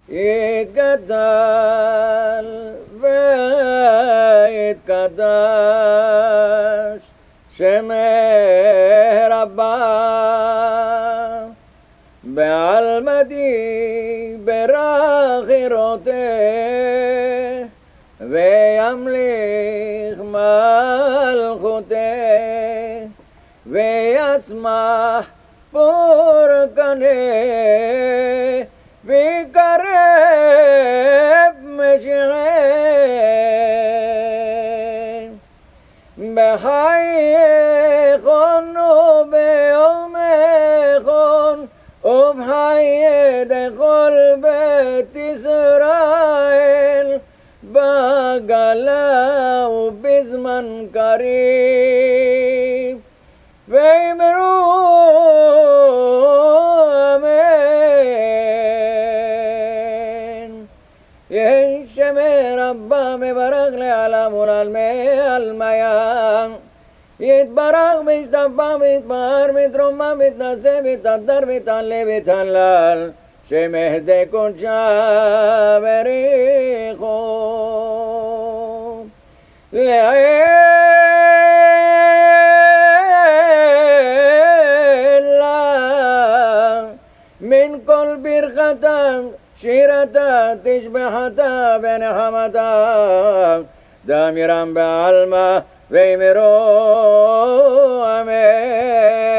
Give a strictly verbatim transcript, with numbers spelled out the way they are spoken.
יתגדל ויתקדש שמי רבה בעלמדי ברכירותי וימליך מלכותי ויצמח פורקני ויקרב משיחי בחייכון וביומכון ובחיי דכל בית ישראל בגלה ובזמן קריב ואמרו אמן. יהי שמי רבה מברך לעלם ולעלמי עלמיה יתברך וישתבח ויתפאר ויתרומם ויתנשא ויתהדר ויתעלה ויתהלל שמהדי קודשה בריחו לעילה מן כל ברכתם שירתה תשבחתה ונחמתה דמירם בעלמא ואמרו אמן.